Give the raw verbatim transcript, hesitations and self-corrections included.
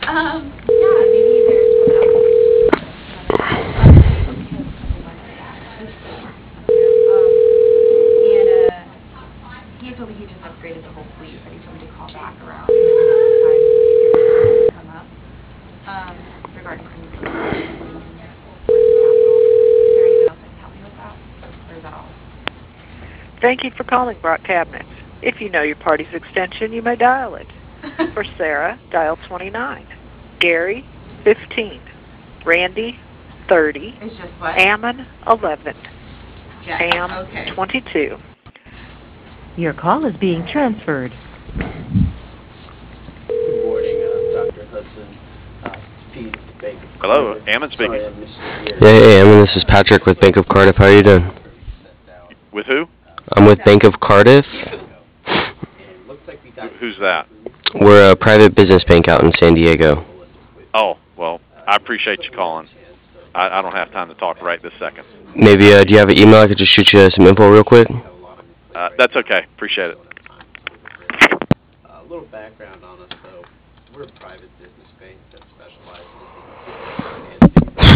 Um, yeah, maybe there's someone else who can um, he has a couple lines of that. This is um, and uh, he had told me he just upgraded the whole fleet, but he told me to call back around this time to see if he has anything come up um, regarding some equipment that he's needing for his capital. Is there anyone else that can help me with that, or is that all? Thank you for calling Brock Cabinets. If you know your party's extension, you may dial it. For Sarah, dial twenty-nine. Gary, fifteen. Randy, thirty. It's just what? Ammon, eleven. Jeff. Pam, Okay. twenty-two. Your call is being transferred. Good morning, uh, Doctor Hudson. Uh, Pete, Bank of Hello, Cardiff. Ammon speaking. Sorry I missed you here. Hey, hey, Emin, this is Patrick with Bank of Cardiff. How are you doing? With who? I'm with Bank of Cardiff. And looks like we Who- got you Who's that? approved. We're a private business bank out in San Diego. Oh, well, I appreciate you calling. I, I don't have time to talk right this second. Maybe, uh, do you have an email? I could just shoot you some info real quick. Uh, that's okay. Appreciate it. A little background on us, though. We're a private business bank that specializes in equipment financing